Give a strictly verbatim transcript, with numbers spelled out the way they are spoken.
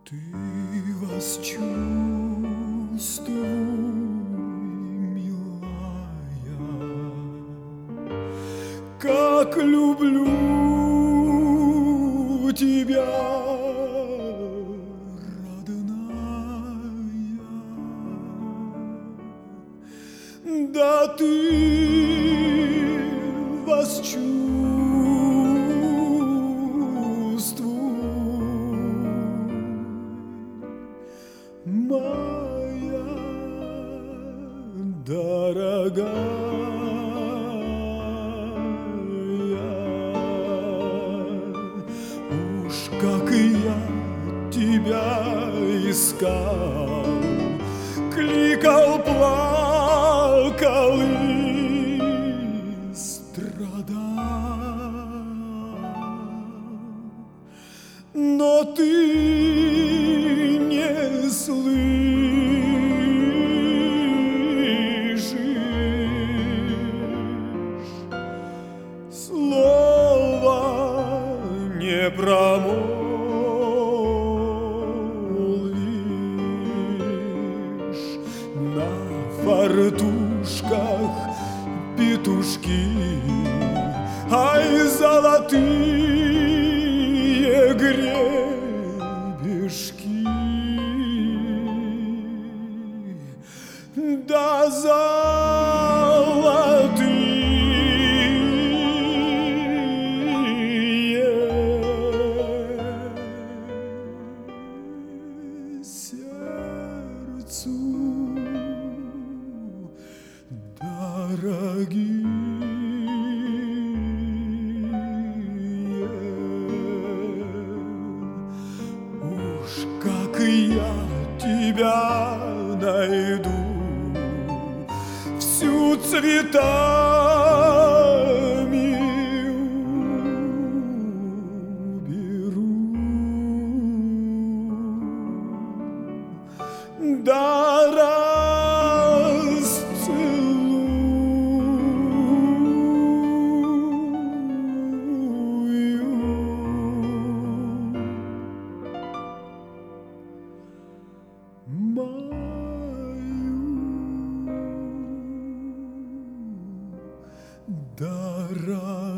Ты восчувствуй, милая, как люблю тебя, родная. Да ты восчувствуй, моя дорогая. Уж как и я тебя искал, кликал, плакал и страдал, но ты не слышишь, слова не промолвишь. На фартушках петушки, ай, золотые гребешки. Да золотые сердцу дорогие. Уж как и я тебя найду, всю цветами уберу, да расцелую мою дорогую.